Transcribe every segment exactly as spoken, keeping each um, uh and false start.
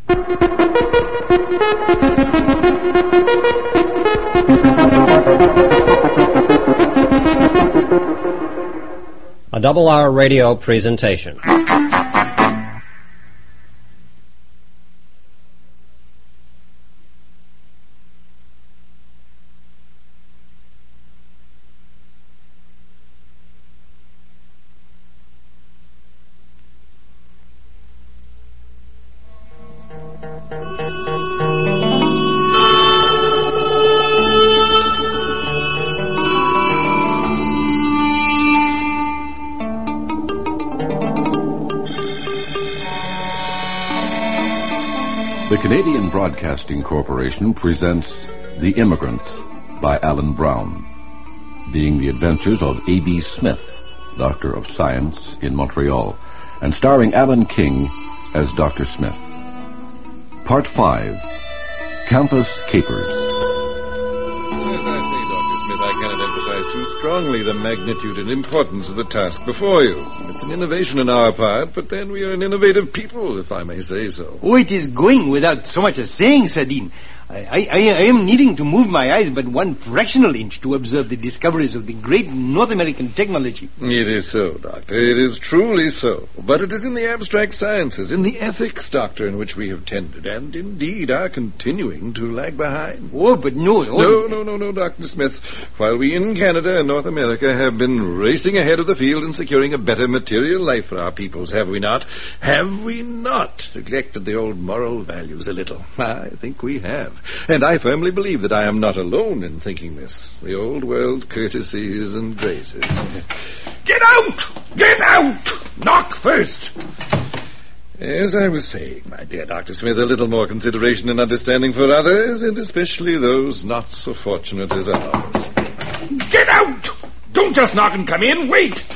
A Double R radio presentation. The Canadian Broadcasting Corporation presents The Immigrant by Alan Brown, being the adventures of A B Smith, Doctor of Science in Montreal, and starring Alan King as Doctor Smith. Part five, Campus Capers. As I say, Doctor Smith, I cannot emphasize too strongly the magnitude and importance of the task before you. It's an innovation on our part, but then we are an innovative people, if I may say so. Oh, it is going without so much as saying, Sardine. I, I, I am needing to move my eyes but one fractional inch to observe the discoveries of the great North American technology. It is so, Doctor. It is truly so. But it is in the abstract sciences, in the ethics, Doctor, in which we have tended, and indeed are continuing to lag behind. Oh, but no. No, no, no, no, no, Doctor Smith. While we in Canada and North America have been racing ahead of the field in securing a better material life for our peoples, have we not? Have we not neglected the old moral values a little? I think we have. And I firmly believe that I am not alone in thinking this. The old world courtesies and graces. Get out! Get out! Knock first! As I was saying, my dear Doctor Smith, a little more consideration and understanding for others, and especially those not so fortunate as ours. Get out! Don't just knock and come in. Wait!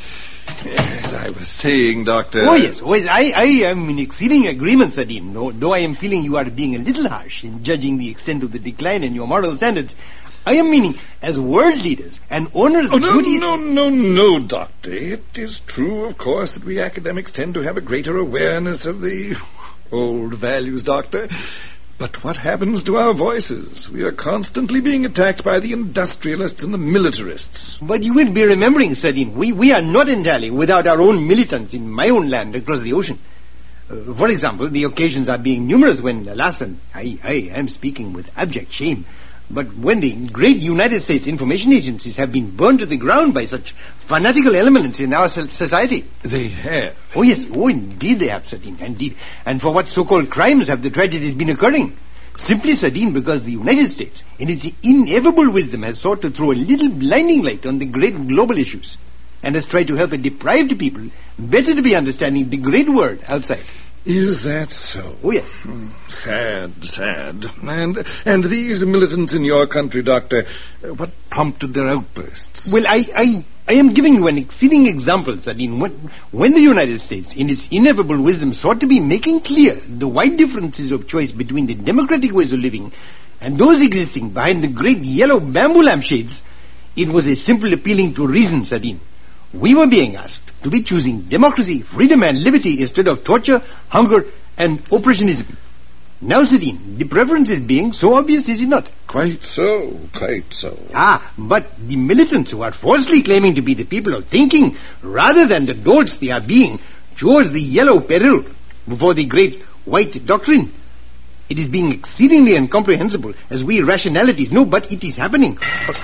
As I was saying, Doctor... Oh, yes. Oh, yes. I, I am in exceeding agreement, Sardine, though, though I am feeling you are being a little harsh in judging the extent of the decline in your moral standards. I am meaning, as world leaders and owners oh, of no, duty... no, no, no, Doctor. It is true, of course, that we academics tend to have a greater awareness of the old values, Doctor. But what happens to our voices? We are constantly being attacked by the industrialists and the militarists. But you will be remembering, Sardine, we, we are not entirely without our own militants in my own land across the ocean. Uh, for example, the occasions are being numerous when, alas, and I, I am speaking with abject shame, but when the great United States information agencies have been burned to the ground by such fanatical elements in our society. They have? Oh, yes. Oh, indeed they have, Sardine, indeed. And for what so-called crimes have the tragedies been occurring? Simply, Sardine, because the United States, in its ineffable wisdom, has sought to throw a little blinding light on the great global issues and has tried to help a deprived people better to be understanding the great world outside. Is that so? Oh, yes. Mm, sad, sad. And and these militants in your country, Doctor, uh, what prompted their outbursts? Well, I, I, I am giving you an exceeding example, Sardine. When, when the United States, in its ineffable wisdom, sought to be making clear the wide differences of choice between the democratic ways of living and those existing behind the great yellow bamboo lampshades, it was a simple appealing to reason, Sardine. We were being asked to be choosing democracy, freedom and liberty instead of torture, hunger and oppressionism. Now, Sardine, the preference is being so obvious, is it not? Quite so, quite so. Ah, but the militants who are falsely claiming to be the people of thinking, rather than the dolts they are being, chose the yellow peril before the great white doctrine. It is being exceedingly incomprehensible, as we rationalities know, but it is happening.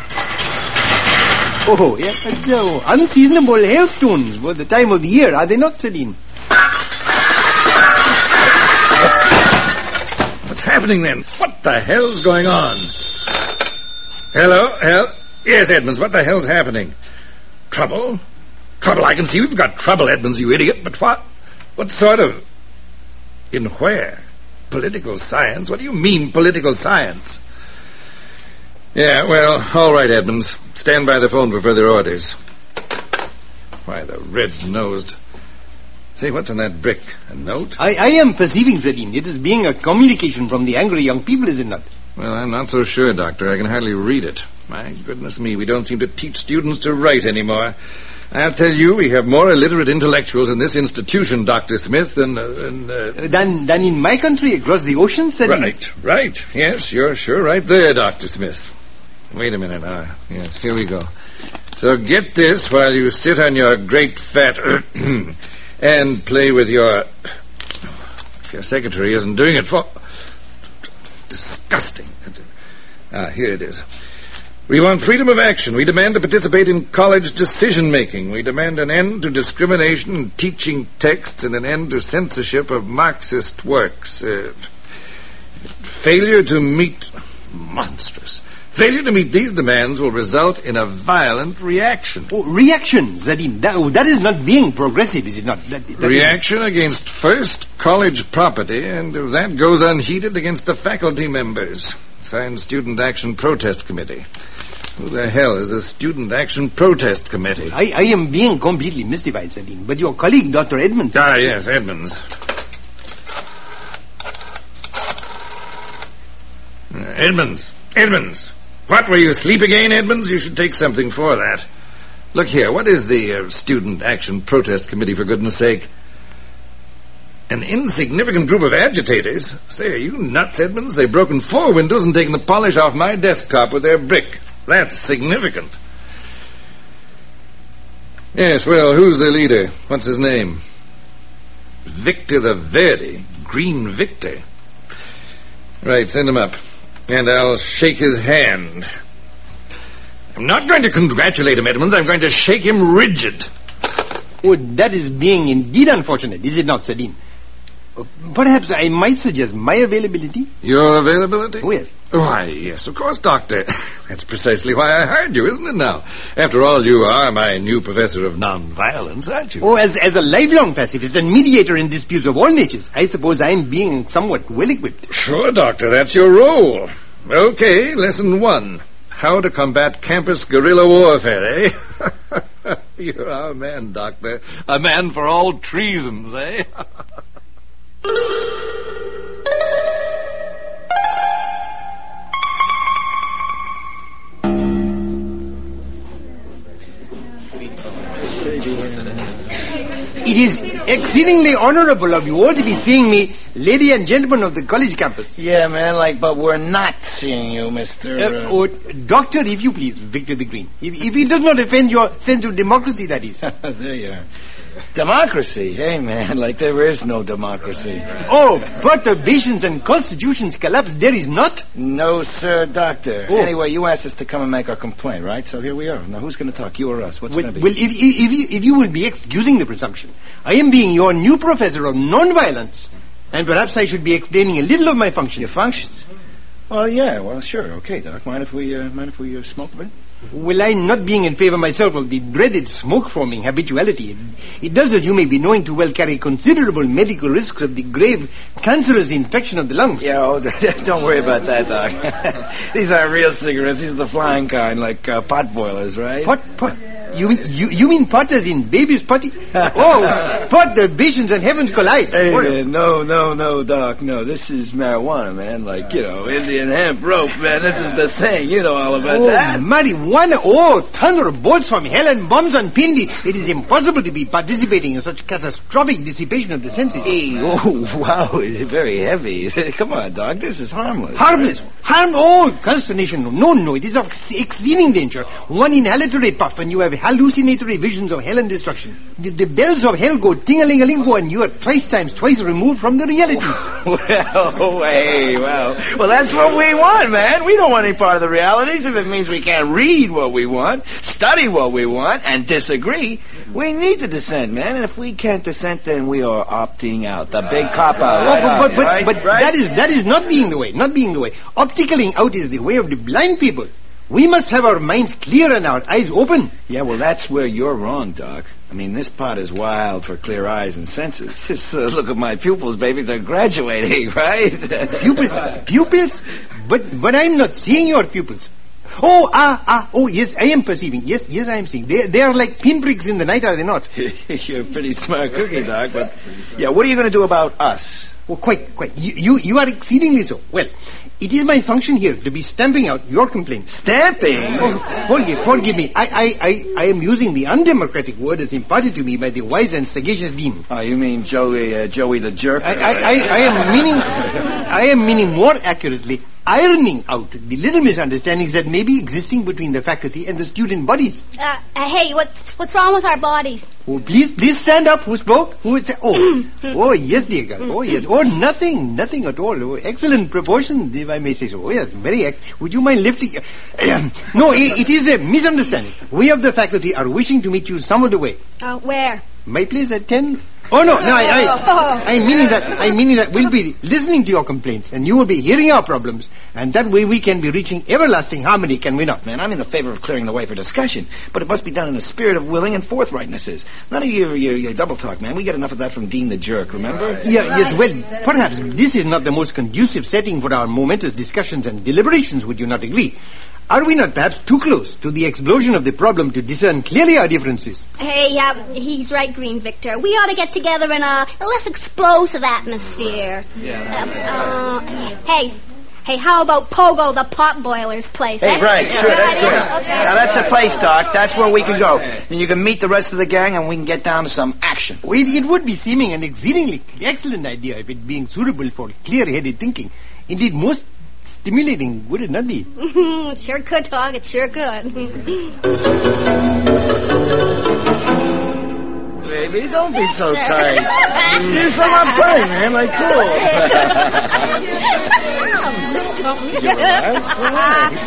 Oh, yes, so unseasonable hailstones for the time of the year, are they not, Sardine? What's happening then? What the hell's going on? Hello? Hell? Yes, Edmonds, what the hell's happening? Trouble? Trouble, I can see we've got trouble, Edmonds, you idiot, but what? What sort of... In where? Political science? What do you mean, political science? Yeah, well, all right, Edmonds. Stand by the phone for further orders. Why, the red-nosed... Say, what's on that brick? A note? I, I am perceiving, Sardine. It is being a communication from the angry young people, is it not? Well, I'm not so sure, Doctor. I can hardly read it. My goodness me, we don't seem to teach students to write anymore. I'll tell you, we have more illiterate intellectuals in this institution, Doctor Smith, than... Uh, than, uh, than, than in my country across the ocean, sir. Right, right. Yes, you're sure right there, Doctor Smith. Wait a minute. Uh, yes, here we go. So get this while you sit on your great fat... and play with your... Your secretary isn't doing it for... Disgusting. Ah, here it is. We want freedom of action. We demand to participate in college decision-making. We demand an end to discrimination in teaching texts and an end to censorship of Marxist works. Uh, failure to meet... Monstrous. Failure to meet these demands will result in a violent reaction. Oh, reaction, Zadine. That, oh, that is not being progressive, is it not? That, that reaction is... against first college property, and if that goes unheeded, against the faculty members. Signed Student Action Protest Committee. Who the hell is the Student Action Protest Committee? I, I am being completely mystified, Zadine. But your colleague, Doctor Edmonds... Ah, yes, Edmonds. Uh, Edmonds. Edmonds. What, were you asleep again, Edmonds? You should take something for that. Look here, what is the uh, Student Action Protest Committee, for goodness sake? An insignificant group of agitators? Say, are you nuts, Edmonds? They've broken four windows and taken the polish off my desktop with their brick. That's significant. Yes, well, who's the leader? What's his name? Victor the Verdi. Green Victor. Right, send him up. And I'll shake his hand. I'm not going to congratulate him, Edmonds. I'm going to shake him rigid. Oh, that is being indeed unfortunate, is it not, Zadine? Uh, perhaps I might suggest my availability. Your availability? Oh, yes. Why, yes, of course, Doctor. That's precisely why I hired you, isn't it now? After all, you are my new professor of nonviolence, aren't you? Oh, as, as a lifelong pacifist and mediator in disputes of all natures, I suppose I am being somewhat well-equipped. Sure, Doctor, that's your role. Okay, lesson one. How to combat campus guerrilla warfare, eh? You're our man, Doctor. A man for all treasons, eh? It is exceedingly honorable of you all to be seeing me, lady and gentlemen of the college campus. Yeah, man, like, but we're not seeing you, Mister Uh, Uh, oh, Doctor, if you please, Victor the Green. If, if it does not offend your sense of democracy, that is. there you are. Democracy? Hey, man, like there is no democracy. Oh, perturbations and constitutions collapse, there is not? No, sir, Doctor. Oh. Anyway, you asked us to come and make our complaint, right? So here we are. Now, who's going to talk, you or us? What's Well, going to be? well if, if, you, if you will be excusing the presumption, I am being your new professor of nonviolence, and perhaps I should be explaining a little of my functions. Your functions? Well, yeah, well, sure. Okay, Doc. Mind if we, uh, mind if we uh, smoke a bit? Well, I'm not being in favor myself of the dreaded smoke-forming habituality. It, it does, as you may be knowing too well, carry considerable medical risks of the grave cancerous infection of the lungs. Yeah, oh, don't worry about that, Doc. These aren't real cigarettes. These are the flying kind, like uh, pot boilers, right? Pot, pot. You mean, you, you mean pot as in baby's potty? Oh, perturbations and heavens collide. Hey, man, no, no, no, Doc, no. This is marijuana, man. Like, you know, Indian hemp rope, man. This is the thing. You know all about oh, that. Marijuana. Oh, thunderbolts from hell and bombs on Pindi. It is impossible to be participating in such catastrophic dissipation of the senses. Hey, oh, wow, it's very heavy. Come on, Doc. This is harmless. Harmless. Right? Harm. Oh, consternation. No, no. It is of exceeding danger. One inhalatory puff and you have hallucinatory visions of hell and destruction. The, the bells of hell go ting-a-ling-a-lingo and you are thrice times twice removed from the realities. Well, hey, well, well, that's what we want, man. We don't want any part of the realities. If it means we can't read what we want, study what we want, and disagree, we need to dissent, man. And if we can't dissent, then we are opting out. The big cop-out. Right Oh, but but, but, right, but right? that is that is not being the way. Not being the way. Opticaling out is the way of the blind people. We must have our minds clear and our eyes open. Yeah, well, that's where you're wrong, Doc. I mean, this pot is wild for clear eyes and senses. Just uh, look at my pupils, baby. They're graduating, right? Pupils? Pupils? But but I'm not seeing your pupils. Oh, ah, ah, oh, yes, I am perceiving. Yes, yes, I am seeing. They, they are like pinpricks in the night, are they not? You're a pretty smart cookie, Doc, but... Yeah, what are you going to do about us? Oh, quite, quite. You, you, you are exceedingly so. Well, it is my function here to be stamping out your complaints. Stamping? Oh, forgive, forgive me. I, I, I, I am using the undemocratic word as imparted to me by the wise and sagacious Dean. Oh, you mean Joey, uh, Joey the jerk? I, I, I, I am meaning, I am meaning more accurately, ironing out the little misunderstandings that may be existing between the faculty and the student bodies. Uh, uh, hey, what's what's wrong with our bodies? Oh, please, please stand up. Who spoke? Who is? Oh, oh, yes, dear girl. Oh, yes. Oh, nothing, nothing at all. Oh, excellent proportion, if I may say so. Oh, yes, very. Ex- Would you mind lifting? Uh, no, it, it is a misunderstanding. We of the faculty are wishing to meet you somewhat away. Uh, where? My place at ten. Oh no, no, I, I, I'm meaning that, I'm meaning that we'll be listening to your complaints, and you will be hearing our problems, and that way we can be reaching everlasting harmony, can we not? Man, I'm in the favor of clearing the way for discussion, but it must be done in a spirit of willing and forthrightnesses. None of your, your, your double talk, man. We get enough of that from Dean the Jerk, remember? Yeah, yes, well, perhaps this is not the most conducive setting for our momentous discussions and deliberations, would you not agree? Are we not perhaps too close to the explosion of the problem to discern clearly our differences? Hey, uh, he's right, Green Victor. We ought to get together in a, a less explosive atmosphere. Yeah. Uh, uh, hey, hey, how about Pogo the Potboiler's place? Hey, eh? right, sure, that's good. Okay. Now, that's the place, Doc. That's where we can go. And you can meet the rest of the gang, and we can get down to some action. Well, it, it would be seeming an exceedingly excellent idea if it being suitable for clear-headed thinking. Indeed, most stimulating, would it not be? It sure could, Doc. It sure could. Baby, don't be so tight. You're so uptight, man. Like, cool. Relax, relax.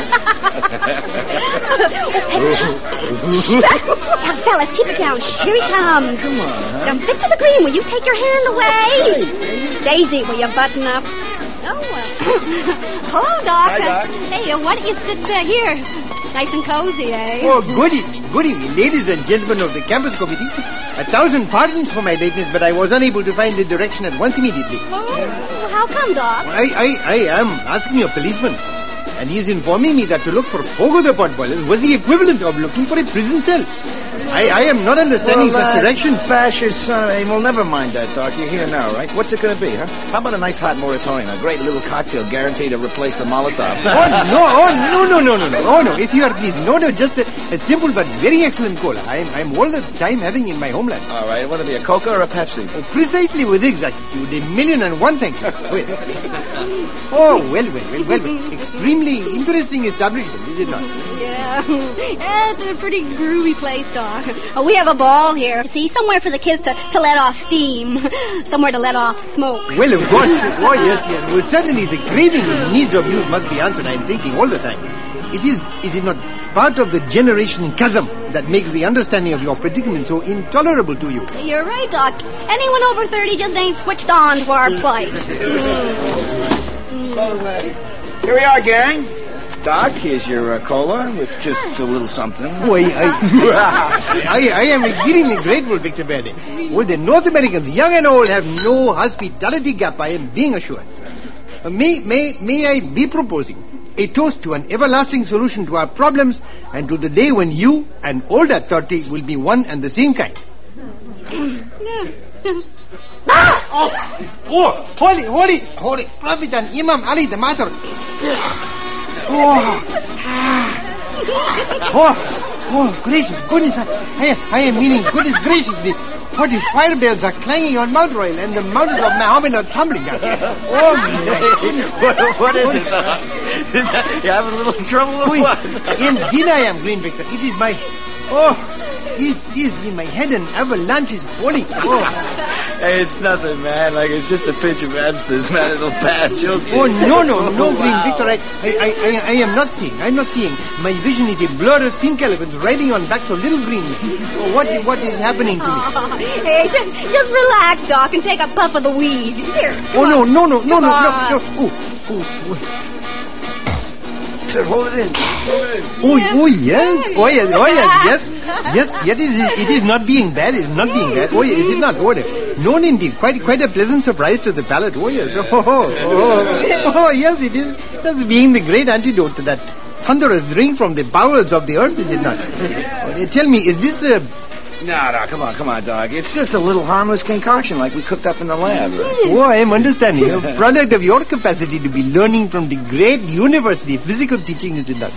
Now, fellas, keep it down. Here he comes. Come on, huh? Now, Victor the Green, will you take your hand away? Daisy, will you button up? Oh, well. Hello, Doc. Hi, Doc. Hey, uh, why don't you sit uh, here? Nice and cozy, eh? Oh, good evening, good evening, ladies and gentlemen of the campus committee. A thousand pardons for my lateness, but I was unable to find the direction at once immediately. Oh, how come, Doc? I, I, I am asking a policeman, and he is informing me that to look for Pogo the Potboiler was the equivalent of looking for a prison cell. I, I am not understanding well, such uh, directions. Fascist son, hey, well, never mind that, Doc. You're here now, right? What's it going to be, huh? How about a nice hot moratorium, a great little cocktail guaranteed to replace the Molotov? Oh, no, oh, no, no, no, no, no, oh, no, if you are pleased. No, no, just a, a simple but very excellent cola. I am, I am all the time having in my homeland. All right, want to be a Coca or a Pepsi? Oh, precisely with exactitude, a million and one thank yous. Oh, well, well, well, well, well. Extremely interesting establishment, is it not? Yeah, yeah, it's a pretty groovy place, Doc. Oh, we have a ball here. See, somewhere for the kids to, to let off steam. Somewhere to let off smoke. Well, of course. Oh, yes, yes. Well, certainly the craving and needs of youth must be answered, I am thinking, all the time. It is, is it not part of the generation chasm that makes the understanding of your predicament so intolerable to you? You're right, Doc. Anyone over thirty just ain't switched on to our plight. Mm. Here we are, gang. Doc, here's your uh, cola with just a little something. Oh, I, I, I, I am exceedingly grateful, Victor Verde. Well, the North Americans, young and old, have no hospitality gap, I am being assured. Uh, may, may, may I be proposing a toast to an everlasting solution to our problems and to the day when you and older thirty will be one and the same kind. Ah! Oh, oh, holy, holy, holy Prophet and Imam Ali the Master. Oh, oh, oh, gracious goodness, I, I am meaning goodness gracious, the forty fire bells are clanging on Mount Royal and the mountains of Mahomet are tumbling down. Oh, my. what, what is it, Doc? You having a little trouble with what? Indeed I am, Green Victor. It is my, oh, it is in my head and avalanche is falling. Oh. Hey, it's nothing, man. Like, it's just a pinch of Amsterdam, man. It'll pass. You'll see. Oh, no, no, no, Oh, Green wow. Victor. I, I, I, I am not seeing. I'm not seeing. My vision is a blur of pink elephants riding on backs of little green. Oh, what, what is happening to me? Oh, hey, just, just relax, Doc, and take a puff of the weed. Here. Oh, no, no, no, no, Come no, no, on. no. Oh, oh, oh. Hold it in. Hold it in. Oh, oh, yes. Oh, yes. Oh, yes. Yes. Yes. It is, it is not being bad. It is not being bad. Oh, yes. Is it not? Oh, yes. No, indeed. Quite, quite a pleasant surprise to the palate. Oh, yes. Oh, oh, oh. Oh, yes. It is. That's being the great antidote to that thunderous drink from the bowels of the earth, is it not? Oh, tell me, is this, uh, No, no, come on, come on, Doc. It's just a little harmless concoction like we cooked up in the lab. Oh, I am understanding. A product of your capacity to be learning from the great university physical teaching is enough.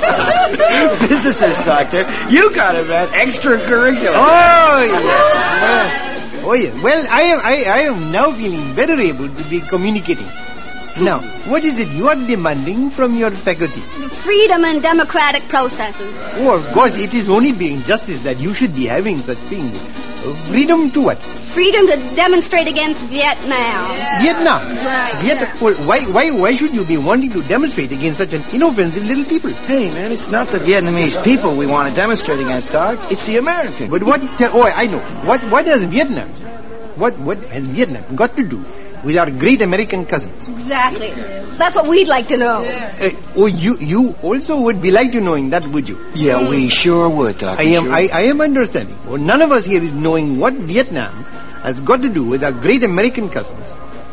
Physicist, Doctor. You got it, man. Extracurricular. Oh, yeah. Oh, yeah. Well, I am, I, I am now feeling better able to be communicating. Now, what is it you are demanding from your faculty? Freedom and democratic processes. Oh, of course, it is only being justice that you should be having such things. Uh, freedom to what? Freedom to demonstrate against Vietnam. Yeah. Vietnam? Right. Vietnam. Yeah. Well, why, why, why should you be wanting to demonstrate against such an inoffensive little people? Hey, man, it's not the Vietnamese people we want to demonstrate against, Doc. It's the Americans. But what... Uh, oh, I know. What, what has Vietnam... What, what has Vietnam got to do with our great American cousins? Exactly. That's what we'd like to know. Uh, oh, you you also would be like to knowing that, would you? Yeah, we sure would, Doctor. I am sure. I, I am understanding. Well, none of us here is knowing what Vietnam has got to do with our great American cousins.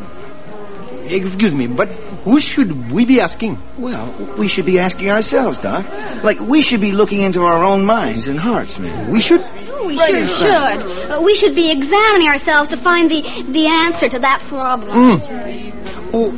Excuse me, but who should we be asking? Well, we should be asking ourselves, Doc. Like, we should be looking into our own minds and hearts, man. We should? Oh, we Right sure in should. Uh, we should be examining ourselves to find the, the answer to that problem. Mm. Oh,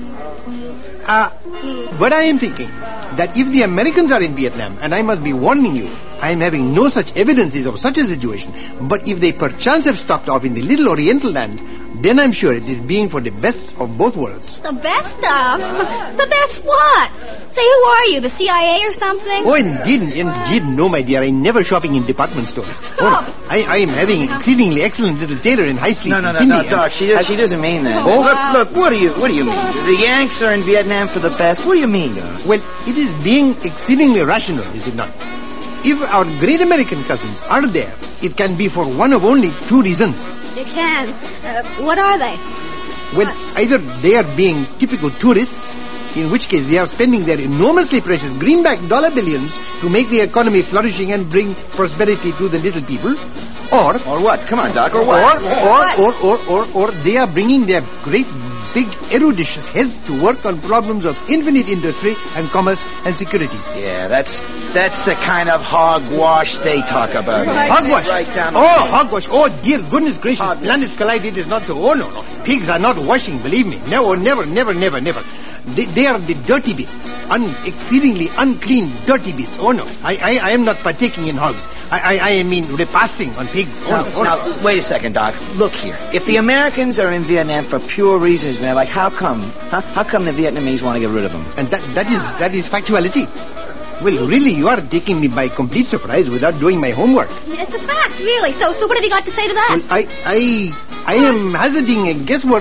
uh, but I am thinking that if the Americans are in Vietnam, and I must be warning you, I am having no such evidences of such a situation, but if they perchance have stopped off in the little Oriental land, then I'm sure it is being for the best of both worlds. The best of? The best what? Say, who are you, the C I A or something? Oh, indeed, indeed, no, my dear. I'm never shopping in department stores. Oh, no. I, I am having an exceedingly excellent little tailor in High Street. No, no, no, in no, Hindi, Doc. She, she doesn't mean that. Oh, look, wow. look. What do you, what do you mean? The Yanks are in Vietnam for the best. What do you mean, Doc? Well, it is being exceedingly rational, is it not? If our great American cousins are there, it can be for one of only two reasons. You can. Uh, what are they? Well, either they are being typical tourists, in which case they are spending their enormously precious greenback dollar billions to make the economy flourishing and bring prosperity to the little people, or... Or what? Come on, Doc. Or Or, what? or, or, or, or, or they are bringing their great, big, eruditious heads to work on problems of infinite industry and commerce and securities. Yeah, that's that's the kind of hogwash they talk about. Right. Hogwash. Right down the Oh, line. hogwash. Oh, dear goodness gracious. Hogwash. Planets collide. It is not so. Oh, no, no. Pigs are not washing, believe me. No, never, never, never, never. They, they are the dirty beasts. Un, exceedingly unclean, dirty beasts. Oh, no. I, I, I am not partaking in hogs. I, I, I mean repasting on pigs. Oh, Now, no. Oh, no. now, wait a second, Doc. Look here. If the Americans are in Vietnam for pure reasons, man, like how come? Huh? How come the Vietnamese want to get rid of them? And that, that is that is factuality. Well, really, you are taking me by complete surprise without doing my homework. It's a fact, really. So, so what have you got to say to that? Well, I, I, I am hazarding a guesswork,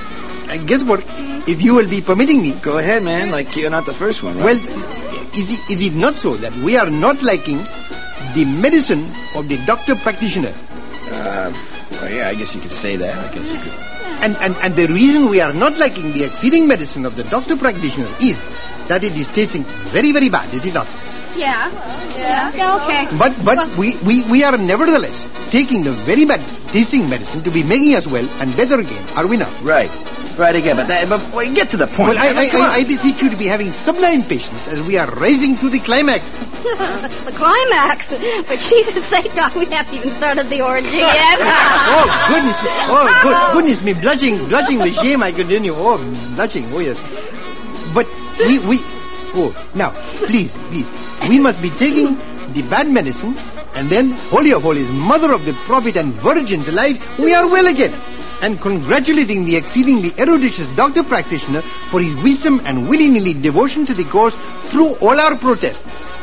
a guesswork, if you will be permitting me. Go ahead, man. Like you're not the first one, right? Well, is it, is it not so that we are not liking the medicine of the doctor practitioner? Uh, well, yeah, I guess you could say that. I guess you could. And, and, and the reason we are not liking the exceeding medicine of the doctor practitioner is that it is tasting very, very bad, is it not? Yeah. Yeah. Yeah, okay. But but we, we, we are nevertheless taking the very bad tasting medicine to be making us well and better again, are we not? Right. Right again, but that, but wait, get to the point. Well, I, I, Come on. I, I beseech you to be having sublime patience as we are rising to the climax. The climax. But Jesus sake, Doc, we haven't even started the orgy yet. Oh, goodness me. Oh, good, goodness me. Blushing, blushing with shame, I continue. Oh, blushing. Oh, yes. But we, we... Oh, now, please, please. We must be taking the bad medicine, and then, holy of holies, mother of the prophet and virgins alive, we are well again. And congratulating the exceedingly eruditious doctor practitioner for his wisdom and willy-nilly devotion to the cause through all our protests.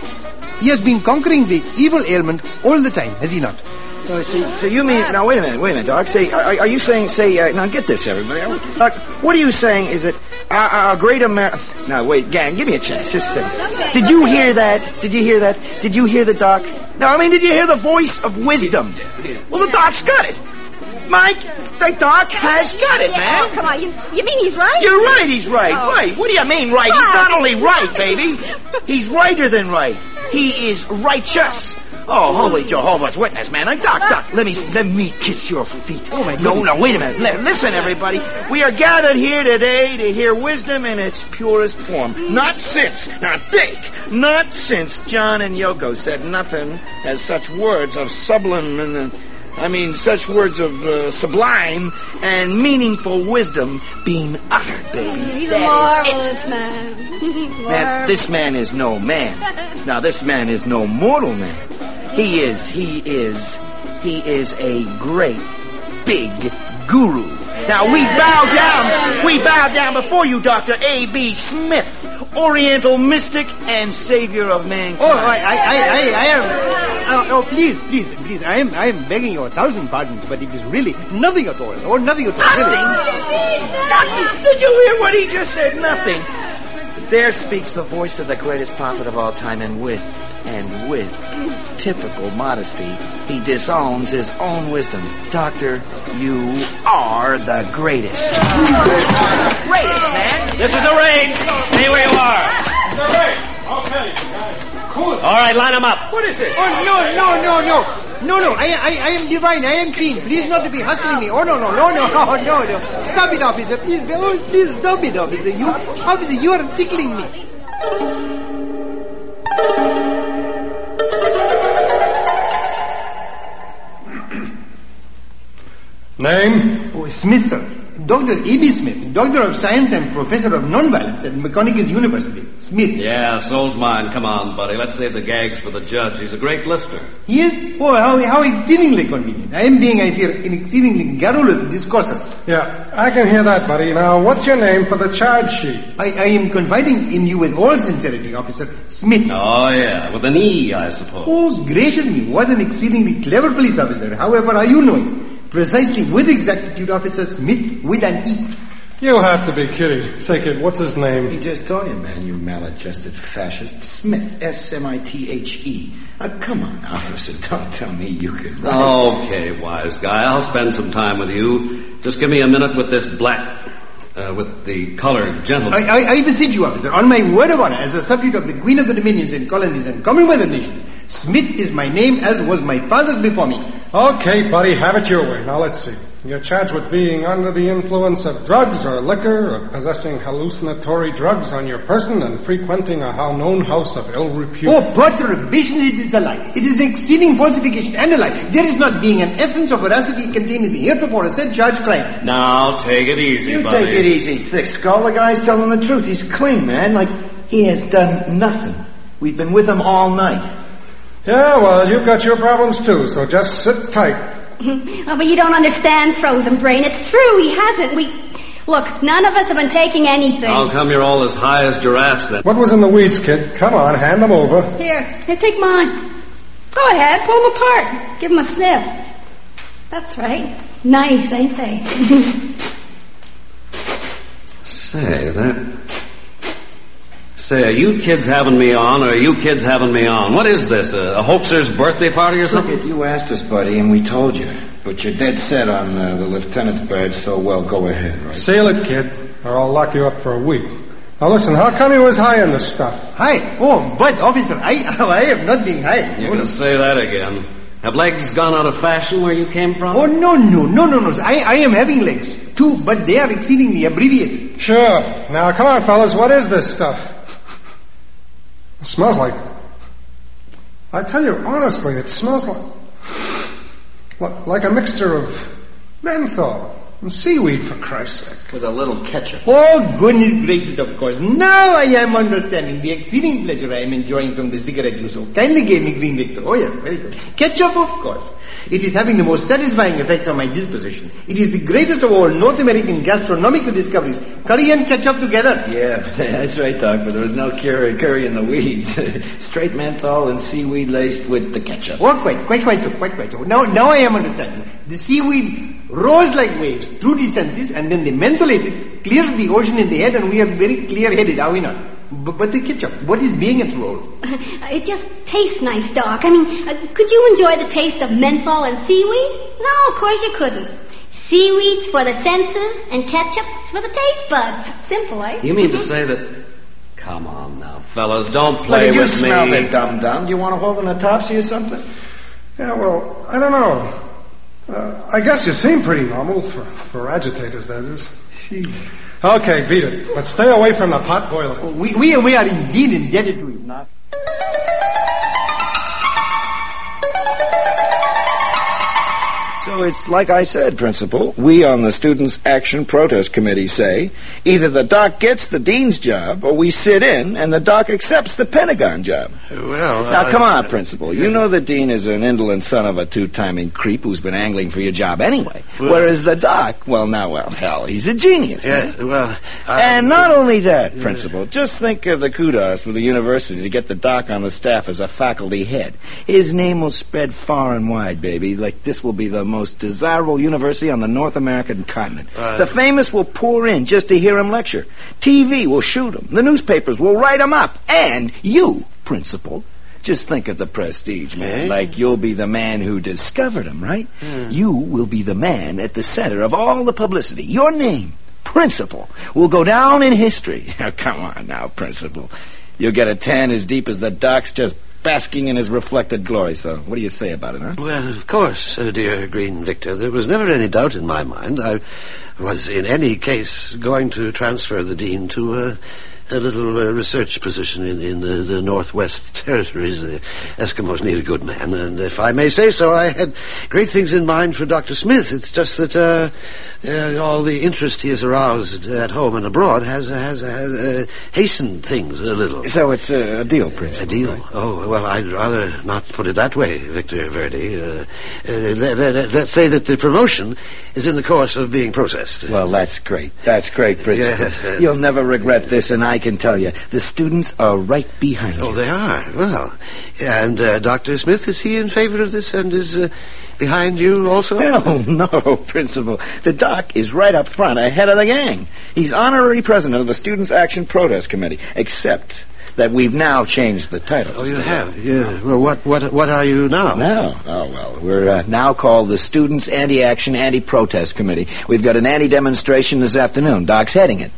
He has been conquering the evil ailment all the time, has he not? Oh, so, so you mean... Now, wait a minute, wait a minute, Doc. Say, are, are you saying... Say, uh, now, get this, everybody. Doc, what are you saying is that our, our great America... Now, wait, gang, give me a chance. Just a second. Did you hear that? Did you hear that? Did you hear the Doc? No, I mean, did you hear the voice of wisdom? Well, the Doc's got it. Mike, the Doc has got it, man. Oh, come on. You, you mean he's right? You're right, he's right. Oh. Right. What do you mean, right? He's not only right, baby. He's righter than right. He is righteous. Oh, holy Jehovah's Witness, man. Now, Doc, Doc, let me let me kiss your feet. Oh, my No, no, wait a minute. L- listen, everybody. We are gathered here today to hear wisdom in its purest form. Not since, now think, not since John and Yoko said nothing as such words of sublime and... Uh, I mean, such words of uh, sublime and meaningful wisdom being uttered, baby. He's That a marvelous is it. man. Man, this man is no man. Now, this man is no mortal man. He is, he is, he is a great, big guru. Now, we bow down, we bow down before you, Doctor A B Smith, Oriental mystic and savior of mankind. Oh, I, I, I, I, I am... Oh, oh, please, please, please, I am I am begging you a thousand pardons, but it is really nothing at all, or nothing at all. Nothing? Really. Nothing? Did you hear what he just said? Nothing. There speaks the voice of the greatest prophet of all time, and with, and with typical modesty, he disowns his own wisdom. Doctor, you are the greatest. Greatest, man. This is a raid. Stay where you are. It's a raid. Okay, guys. Cool. All right, line them up. What is this? Oh, no, no, no, no. No, no, I, I, I am divine, I am clean. Please not to be hustling me. Oh, no, no, no, no, no, no, no. Stop it, officer. Please, oh, please stop it, officer. You, officer, you are tickling me. Name? Oh, Smith, sir. Doctor A B Smith, Doctor of Science and Professor of Nonviolence at Maconius University. Smith. Yeah, so's mine. Come on, buddy. Let's save the gags for the judge. He's a great listener. He is? Oh, how, how exceedingly convenient. I am being, I fear, an exceedingly garrulous discourser. Yeah, I can hear that, buddy. Now, what's your name for the charge sheet? I, I am confiding in you with all sincerity, Officer Smith. Oh, yeah, with an E, I suppose. Oh, gracious me, what an exceedingly clever police officer. However, are you knowing? Precisely with exactitude, Officer Smith, with an E. You have to be kidding. Say, kid, what's his He name? just told you, man, you maladjusted fascist. Smith, S M I T H E. Uh, come on, officer, don't tell me you could write. Okay, wise guy. I'll spend some time with you. Just give me a minute with this black, uh, with the colored gentleman. I, I, I beseech you, officer, on my word of honor, as a subject of the Queen of the Dominions and Colonies and Commonwealth of Nations, Smith is my name, as was my father's before me. Okay, buddy, have it your way. Now, let's see. You're charged with being under the influence of drugs or liquor or possessing hallucinatory drugs on your person and frequenting a known house of ill repute. Oh, perturbation, it is a lie. It is an exceeding falsification and a lie. There is not being an essence of veracity contained in the heretofore said charge crime. Now, take it easy, You buddy. take it easy, thick skull. The guy's telling the truth. He's clean, man. Like, he has done nothing. We've been with him all night. Yeah, well, you've got your problems too, so just sit tight. Oh, but you don't understand, Frozen Brain. It's true, he hasn't. We... Look, none of us have been taking anything. How come you're all as high as giraffes then? What was in the weeds, kid? Come on, hand them over. Here, here, take mine. Go ahead, pull them apart. Give them a sniff. That's right. Nice, ain't they? Say, that... Say, are you kids having me on, or are you kids having me on? What is this, a, a hoaxer's birthday party or Look, something? it, you asked us, buddy, and we told you. But you're dead set on uh, the lieutenant's badge, so, well, go ahead, right? Seal it, kid, or I'll lock you up for a week. Now listen, how come you was high on this stuff? Hi. Oh, but, officer, I, oh, I have not been high. You're Oh, going to say that again. Have legs gone out of fashion where you came from? Oh, no, no, no, no, no. I, I am having legs, too, but they are exceedingly abbreviated. Sure. Now, come on, fellas, what is this stuff? It smells like... I tell you, honestly, it smells like... like a mixture of menthol and seaweed, for Christ's sake. With a little ketchup. Oh, goodness gracious, of course. Now I am understanding the exceeding pleasure I am enjoying from the cigarette you so kindly gave me, Green Victor. Oh, yes, very good. Ketchup, of course. It is having the most satisfying effect on my disposition. It is the greatest of all North American gastronomical discoveries. Curry and ketchup together. Yeah, that's right, Doc, but there was no curry, curry in the weeds. Straight menthol and seaweed laced with the ketchup. Oh, quite, quite, quite so, quite, quite so. Now, now I am understanding. The seaweed rose like waves through the senses, and then the mentholated clears the ocean in the head, and we are very clear-headed, are we not? But, but the ketchup, what is being its role? It just tastes nice, Doc. I mean, uh, could you enjoy the taste of menthol and seaweed? No, of course you couldn't. Seaweed's for the senses and ketchup's for the taste buds. Simple, eh? You mean to say that... Come on now, fellas, don't play Look, with you smell me. that dum-dum. Do you want to hold an autopsy or something? Yeah, well, I don't know. Uh, I guess you seem pretty normal for, for agitators, that is. Gee. Okay, beat it. But stay away from the pot boiler. Oh, we, we, we are indeed indebted to him. Not. So it's like I said, Principal. We on the Students' Action Protest Committee say either the doc gets the dean's job or we sit in and the doc accepts the Pentagon job. Well, Now, uh, come on, Principal. You know the dean is an indolent son of a two-timing creep who's been angling for your job anyway. Well- Whereas the doc, well, now, well, hell, he's a genius. Yeah, well... I- And not only that, Principal, just think of the kudos for the university to get the doc on the staff as a faculty head. His name will spread far and wide, baby. Like this will be the most desirable university on the North American continent. Uh, the famous will pour in just to hear him lecture. T V will shoot him. The newspapers will write him up. And you, Principal, just think of the prestige, man. Eh? Like you'll be the man who discovered him, right? Hmm. You will be the man at the center of all the publicity. Your name, Principal, will go down in history. Now, come on now, Principal. You'll get a tan as deep as the doc's just basking in his reflected glory. So what do you say about it, huh? Well, of course, uh, dear Green Victor. There was never any doubt in my mind. I was, in any case, going to transfer the dean to uh, a little uh, research position in, in the, the Northwest Territories. The Eskimos need a good man, and if I may say so, I had great things in mind for Doctor Smith. It's just that uh, uh, all the interest he has aroused at home and abroad has, has, has uh, hastened things a little. So it's a, a deal, Principal. A deal? Right? Oh, well, I'd rather not put it that way, Victor Verdi. Uh, uh, let, let, let's say that the promotion is in the course of being processed. Well, that's great. That's great, Principal. Yes, uh, You'll never regret this, and I can tell you, the students are right behind you. Oh, they are? Well, and uh, Doctor Smith, is he in favor of this and is uh, behind you also? Hell no, Principal. The doc is right up front, ahead of the gang. He's honorary president of the Students' Action Protest Committee, except that we've now changed the title. Oh, you have? Yeah. Well, what, what, what are you now? Now? Oh, well, we're uh, now called the Students' Anti-Action Anti-Protest Committee. We've got an anti-demonstration this afternoon. Doc's heading it.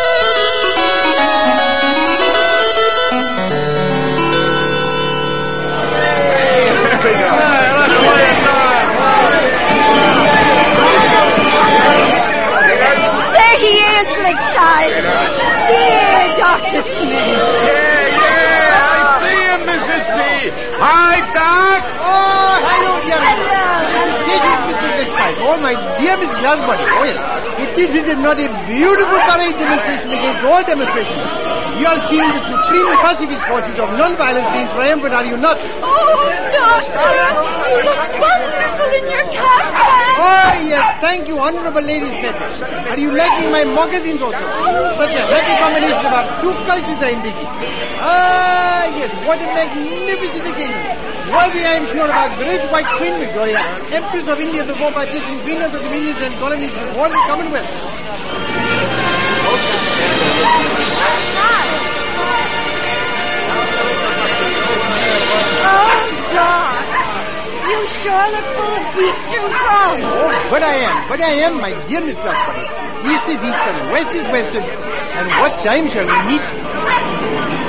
There he is, Lickstein. Dear Doctor Smith. I see him, Missus P. Hi, Doc. Oh, hello, dear. Hello. This is Mister Lickstein. Oh, my dear Miss Glasbody. Oh, yes. It is, is it not a beautiful parade demonstration against all demonstrations? You are seeing the supreme pacifist forces of non-violence being triumphant, are you not? Oh, Doctor, you look wonderful in your cap. Oh, yes, thank you, honorable ladies' members. Are you liking my moccasins also? Such a happy combination of our two cultures, I am thinking. Ah, yes, what a magnificent occasion. Worthy, I am sure, of our great white Queen Victoria, Empress of India before partition, Queen of the Dominions and Colonies before the Commonwealth. Oh, Doc, you sure look full of Eastern promise. Oh, but I am, but I am, my dear Miss Glasbody. East is Eastern, West is Western, and what time shall we meet?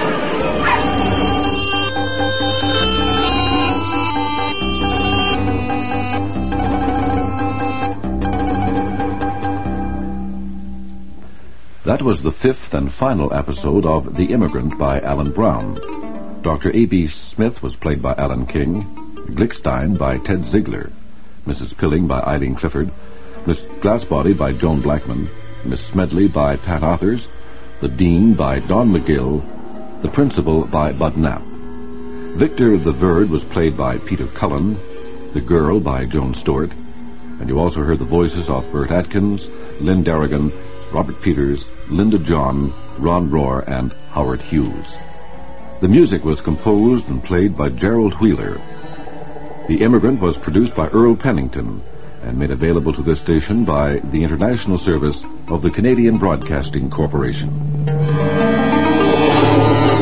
That was the fifth and final episode of The Immigrant by Alan Brown. Doctor A B. Smith was played by Alan King, Glickstein by Ted Ziegler, Missus Pilling by Eileen Clifford, Miss Glassbody by Joan Blackman, Miss Smedley by Pat Arthurs, the Dean by Don McGill, the Principal by Bud Knapp. Victor the Verd was played by Peter Cullen, the Girl by Joan Stewart, and you also heard the voices of Bert Atkins, Lynn Darrigan, Robert Peters, Linda John, Ron Rohr, and Howard Hughes. The music was composed and played by Gerald Wheeler. The Immigrant was produced by Earl Pennington and made available to this station by the International Service of the Canadian Broadcasting Corporation.